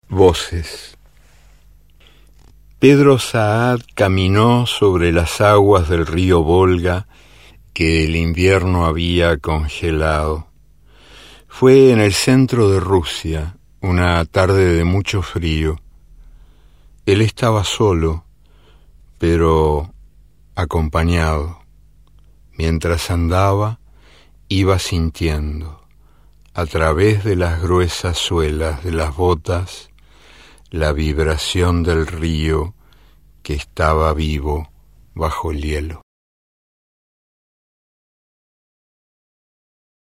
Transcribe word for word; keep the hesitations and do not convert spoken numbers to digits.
Voces. Pedro Saad caminó sobre las aguas del río Volga que el invierno había congelado. Fue en el centro de Rusia, una tarde de mucho frío. Él estaba solo, pero acompañado. Mientras andaba, iba sintiendo, a través de las gruesas suelas de las botas, la vibración del río que estaba vivo bajo el hielo.